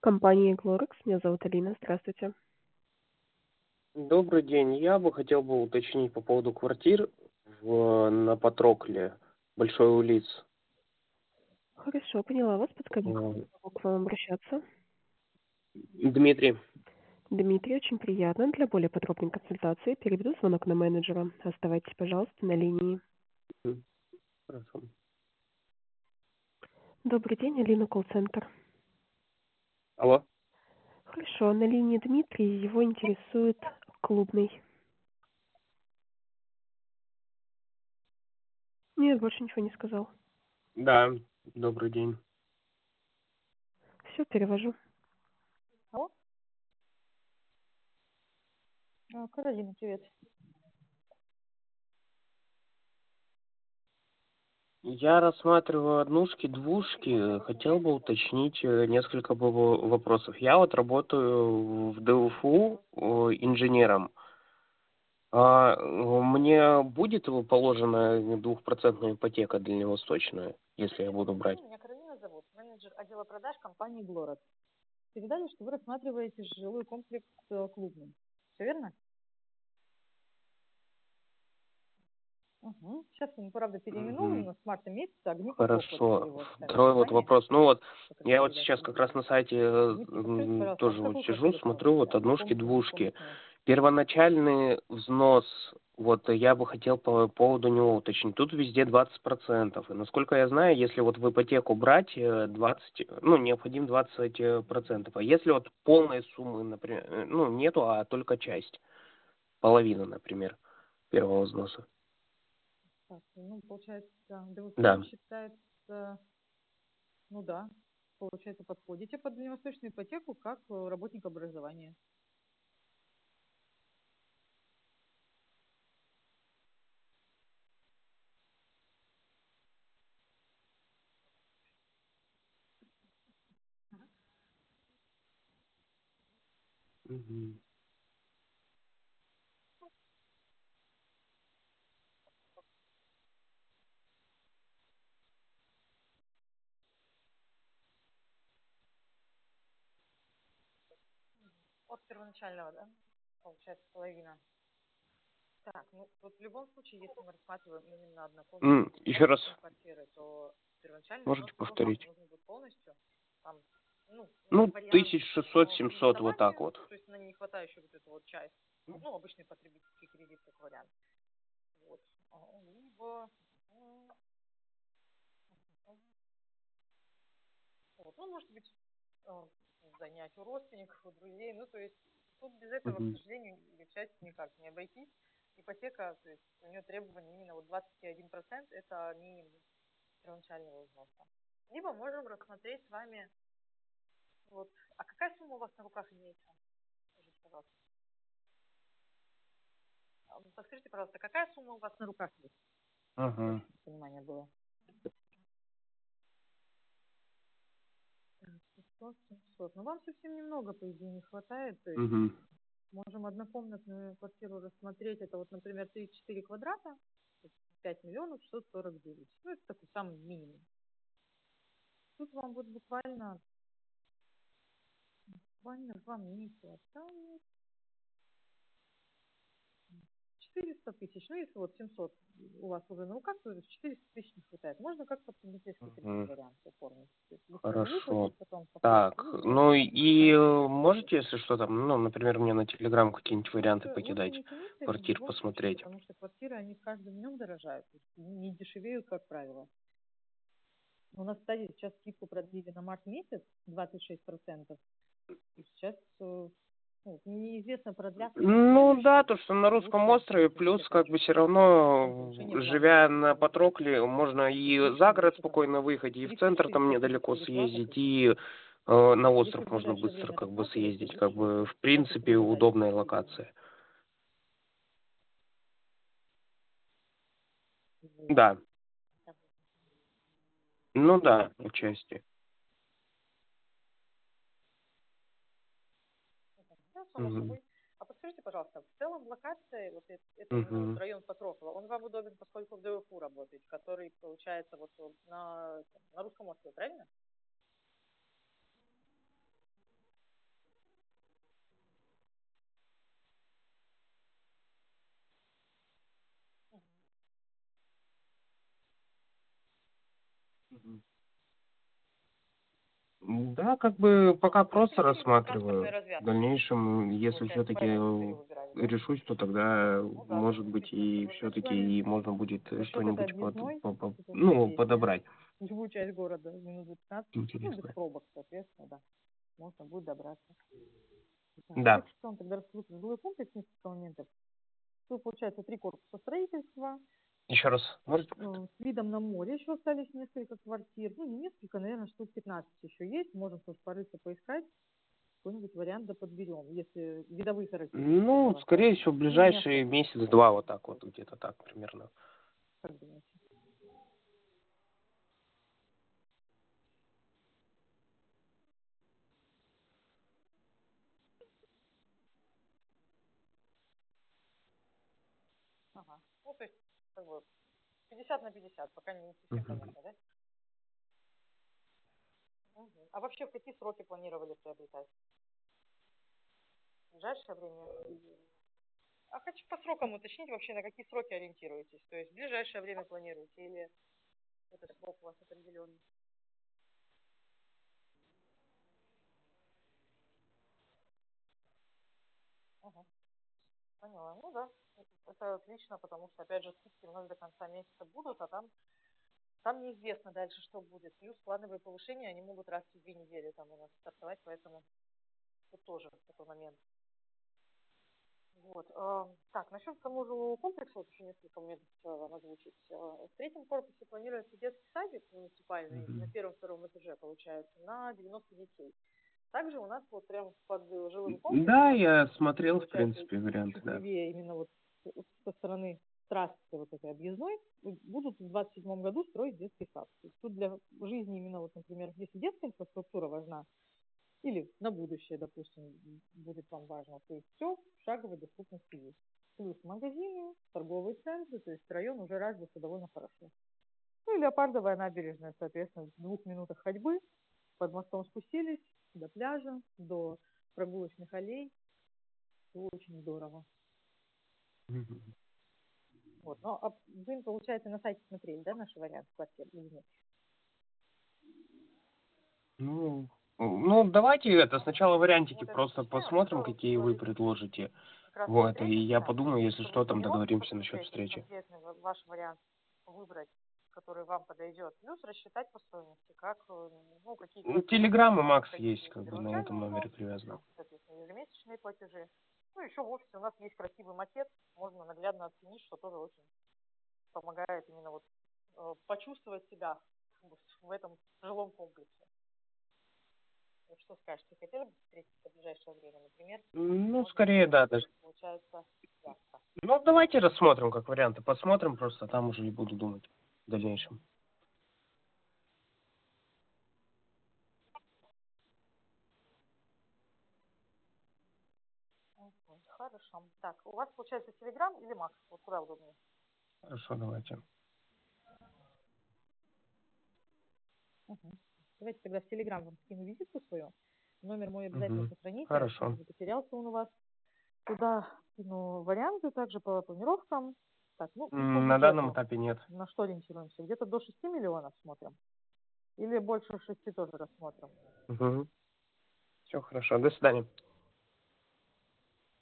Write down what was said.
Компания Glorex. Меня зовут Алина. Здравствуйте. Добрый день. Я бы хотел бы уточнить по поводу квартир на Патрокле, Большой улиц. Хорошо, поняла вас. Подскажите, как Э, я могу к вам обращаться? Дмитрий. Дмитрий, очень приятно. Для более подробной консультации переведу звонок на менеджера. Оставайтесь, пожалуйста, на линии. Хорошо. Добрый день, Алина, колл-центр. Алло. Хорошо, на линии Дмитрий. Его интересует клубный. Нет, больше ничего не сказал. Да, добрый день. Все, перевожу. Алло? Каролина, привет. Я рассматриваю однушки, двушки. Хотел бы уточнить несколько вопросов. Я вот работаю в ДУФУ инженером. Мне будет положена 2% ипотека дальневосточная, если я буду брать? Меня Каролина зовут, менеджер отдела продаж компании Glorex. Передали, что вы рассматриваете жилой комплекс клубный. Все верно? Угу. Сейчас мы, правда, переименовываем, но с марта месяца огни Хорошо. Второй вот вопрос. Ну вот, я вот сейчас как раз на сайте тоже вот сижу, смотрю, вот однушки, двушки. Первоначальный взнос, вот я бы хотел по поводу него уточнить. Тут везде 20%. И насколько я знаю, если вот в ипотеку брать 20, ну, необходим 20%. А если вот полной суммы, например, ну, нету, а только часть, половина, например, первого взноса. Так, ну, получается, ДВФ Да. считается, ну да, получается, подходите под дальневосточную ипотеку как работник образования. Мгм. От первоначального, да? Получается, половина. Так, ну вот в любом случае, если мы рассматриваем именно однокомнатную Еще раз. квартиры, то первоначально Можете взнос повторить? нужно будет полностью. Там, Ну, вариант 1600-700, вот так вот. то есть на не хватающую вот эту вот часть. Ну, обычный потребительский кредит как вариант. Вот. Либо, вот, ну, может быть, занять у родственников, у друзей. Ну, то есть тут без этого, к сожалению, или к счастью, никак не обойтись. Ипотека, то есть у нее требования именно вот 21% это минимум первоначального взноса. Либо можем рассмотреть с вами, вот, а какая сумма у вас на руках имеется? Скажите, пожалуйста. Подскажите, пожалуйста, какая сумма у вас на руках есть? Чтобы понимание было. 600, 700. Ну, вам совсем немного, по идее, не хватает. То есть можем однокомнатную квартиру рассмотреть. Это вот, например, 34 квадрата, 5 миллионов 649. Ну, это такой самый минимум. Тут вам вот буквально 2 месяца осталось. 400 тысяч. Ну, если вот 700 у вас уже на руках, то 400 тысяч не хватает. Можно как потребительский кредит вариант оформить. Хорошо. Так, ну и можете, если что, там, ну, например, мне на Телеграм какие-нибудь варианты покидать, квартир посмотреть? Потому что квартиры, они с каждым днем дорожают. Не дешевеют, как правило. У нас, кстати, сейчас скидку продлили на март месяц 26%. И сейчас неизвестно, продлят. Ну да, то, что на русском острове, плюс как бы все равно, живя на Патрокле, можно и за город спокойно выехать, и в центр там недалеко съездить, и на остров можно быстро как бы съездить, как бы в принципе удобная локация. Да. Ну да, отчасти. А подскажите, пожалуйста, в целом локация, вот это район Покрова, он вам удобен, поскольку в ДФУ работает, который получается вот на русском острове, правильно? Да, как бы пока просто Транспортные рассматриваю. В развязки. дальнейшем, если Получается, все-таки поэтому вы выбирали, да? решусь, то тогда, Ну да, может быть, и мы с все-таки вами и можно будет за счет этой что-нибудь объездной, это ну, если подобрать. любую часть города минут за 15, ну, без Интересно. пробок, соответственно, да, можно будет добраться. Так, Да. давайте что вам тогда расскажу про жилой комплекс несколько моментов. Тут, получается, 3 корпуса строительства, Еще раз. Можете? с видом на море еще остались несколько квартир. Ну, не несколько, наверное, штук 15 еще есть. Можем тоже порыться, поискать. Какой-нибудь вариант да подберем, если видовые характеристики для Ну, вас скорее важны. всего, в Или не ближайшие особо, месяц-два, вот так вот, где-то так примерно. как думаете? Ага. Ну, то есть, как бы, 50/50, пока не совсем Мгм. понятно, да? Мгм. А вообще в какие сроки планировали приобретать? В ближайшее время? А хочу по срокам уточнить вообще, на какие сроки ориентируетесь? То есть в ближайшее время планируете или этот срок у вас определенный? Ага. Поняла. Ну да, это отлично, потому что, опять же, скидки у нас до конца месяца будут, а там неизвестно дальше, что будет. Плюс плановые повышения, они могут раз в 2 недели там у нас стартовать, поэтому тут тоже такой момент. Вот. Так, насчет самого жилого комплекса, вот еще несколько моментов хотела вам озвучить. В третьем корпусе планируется детский садик муниципальный на Мгм. первом-втором этаже, получается, на 90 детей. Также у нас вот прям под жилым Да, комплексом, я смотрел, в получается, принципе, варианты, чуть да. левее именно вот со стороны трассы вот этой объездной, будут в 27 году строить детский сад. То есть тут для жизни именно вот, например, если детская инфраструктура важна, или на будущее, допустим, будет вам важно, то есть все в шаговой доступности есть. Плюс магазины, торговые центры, то есть район уже развился довольно хорошо. Ну и Леопардовая набережная, соответственно, в 2 минутах ходьбы, под мостом спустились до пляжа, до прогулочных аллей. Очень здорово. Мгм. Вот. Но вы, получается, на сайте смотрели, да, наши варианты квартир или нет? Ну, давайте это сначала вариантики Вот это просто уточняю, посмотрим, хотела какие вы предложить предложите. как раз Вот, и смотреть я начинать, подумаю, если чтобы что, в там планировке договоримся насчет посмотреть встречи. конкретный ваш вариант, выбрать, который вам подойдет, плюс рассчитать по стоимости, как, ну, какие квартиры будут Телеграм и вам Макс подходить есть, и как бы на этом первоначальный номере взнос, привязано. соответственно, ежемесячные платежи. Ну, еще в офисе у нас есть красивый макет, можно наглядно оценить, что тоже очень помогает именно вот почувствовать себя в этом жилом комплексе. Вот что скажете, хотели бы встретиться в ближайшее время, например, Ну, можно скорее, да, даже. получается, завтра. Ну, давайте рассмотрим как варианты. Посмотрим просто, там уже и буду думать в дальнейшем. Мгм. Хорошо. Так, у вас получается Телеграм или Макс? Вот куда удобнее? Хорошо, давайте. Мгм. Давайте тогда в Телеграм вам скину визитку свою. Номер мой обязательно Угу. сохраните, чтобы Хорошо. не потерялся он у вас. Туда скину варианты также по планировкам. Так, ну и по На данном бюджету. этапе нет. На что ориентируемся? Где-то до 6 миллионов смотрим? Или больше 6 тоже рассмотрим? Угу. Все хорошо. До свидания.